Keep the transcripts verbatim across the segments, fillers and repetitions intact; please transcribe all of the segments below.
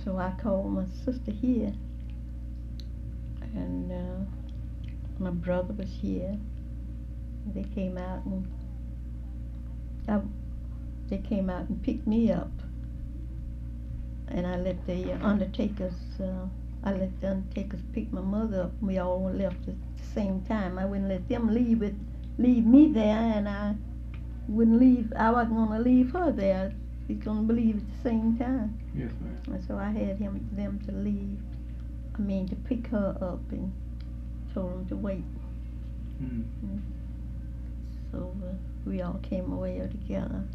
So I called my sister here, and uh, my brother was here. They came out and I, they came out and picked me up, and I let the undertakers. Uh, I let the undertakers pick my mother up. We all left at the same time. I wouldn't let them leave it, leave me there, and I wouldn't leave. I wasn't gonna leave her there. She's gonna believe at the same time. Yes, ma'am. And so I had him, them to leave. I mean, to pick her up, and told them to wait. Mm. Mm. So uh, we all came away together.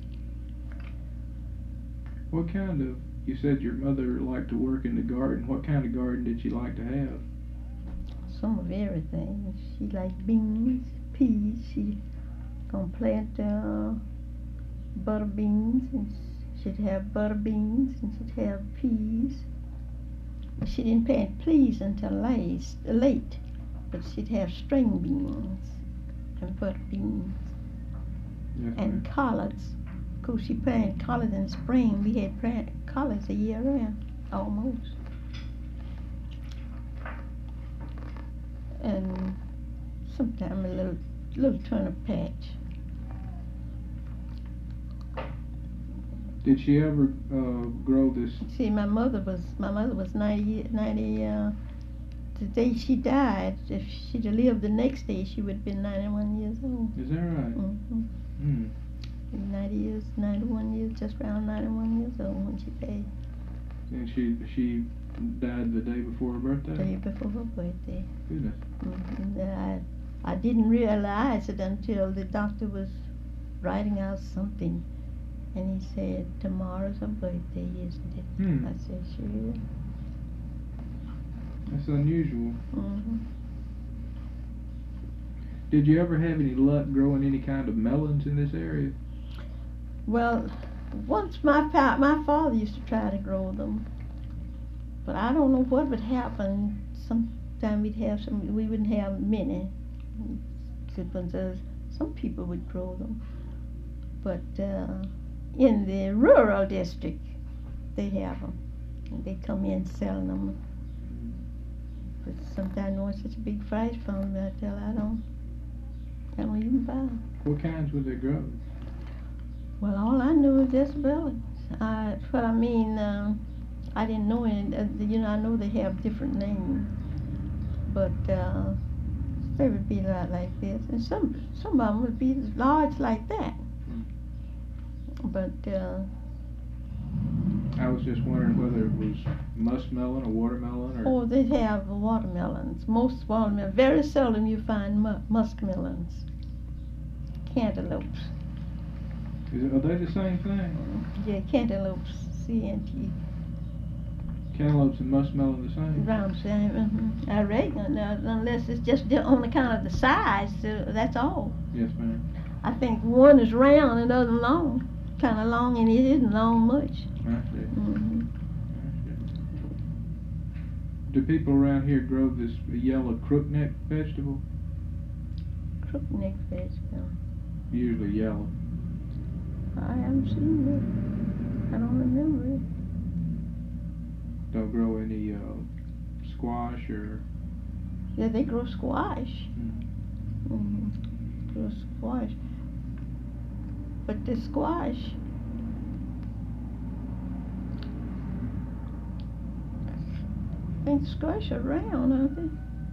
What kind of, you said your mother liked to work in the garden. What kind of garden did she like to have? Some of everything. She liked beans, peas. She gonna plant uh, butter beans, and she'd have butter beans, and she'd have peas. But she didn't plant peas until late, late. But she'd have string beans and butter beans. Yes, And ma'am. collards. Of course, she planted collards in the spring. We had planted collards a year round, almost. And sometimes a little little turnip patch. Did she ever uh, grow this? See, my mother was my mother was ninety ninety. Uh, the day she died, if she'd have lived the next day, she would have been ninety-one years old. Is that right? Mm-hmm. Mm. ninety years, ninety-one years, just around ninety-one years old when she died. And she she died the day before her birthday? The day before her birthday. Goodness. Mm-hmm. I, I didn't realize it until the doctor was writing out something, and he said, "Tomorrow's her birthday, isn't it?" Hmm. I said, "Sure." That's unusual. Mm-hmm. Did you ever have any luck growing any kind of melons in this area? Well, once my fa- my father used to try to grow them, but I don't know what would happen. Sometime we'd have some, we wouldn't have many good ones. Uh, some people would grow them, but uh, in the rural district, they have them. And they come in selling them. But sometimes I want such a big price for them that I tell I don't, I don't even buy them. What kinds would they grow? Well, all I knew is disabilities. I, but I mean, um, I didn't know any. Uh, you know, I know they have different names, but uh, they would be a lot like this, and some some of them would be large like that. Hmm. But uh, I was just wondering whether it was muskmelon or watermelon or. oh, they have watermelons. Most watermelons. Very seldom you find mu- muskmelons. Cantaloupes. Is it, are they the same thing? Yeah, cantaloupes. C N T. Cantaloupes and muskmelon the same? Round same. Mm-hmm. I reckon, uh, unless it's just di- on account of the size. Uh, that's all. Yes, ma'am. I think one is round and the other long. Kind of long, and it isn't long much. I see. Mm-hmm. I see. Do people around here grow this yellow crookneck vegetable? Crookneck vegetable. Usually yellow. I haven't seen it. I don't remember it. Don't grow any uh, squash or. Yeah, they grow squash. Hmm. Mm-hmm. Grow squash. But the squash, I think squash are round, aren't they?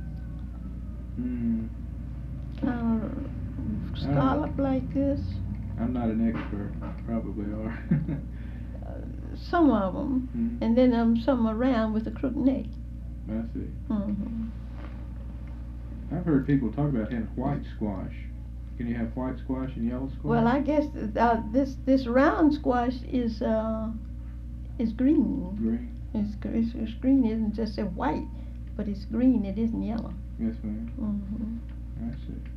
Hmm. Kind of scallop like this. I'm not an expert. Probably are. Uh, some of them, Hmm. and then um, some around with a crooked neck. I see. Mm-hmm. I've heard people talk about having white squash. Can you have white squash and yellow squash? Well, I guess uh, this this round squash is uh, is green. Green. It's, gr- it's, it's green. It isn't just a white, but it's green. It isn't yellow. Yes, ma'am. Mm-hmm. I see.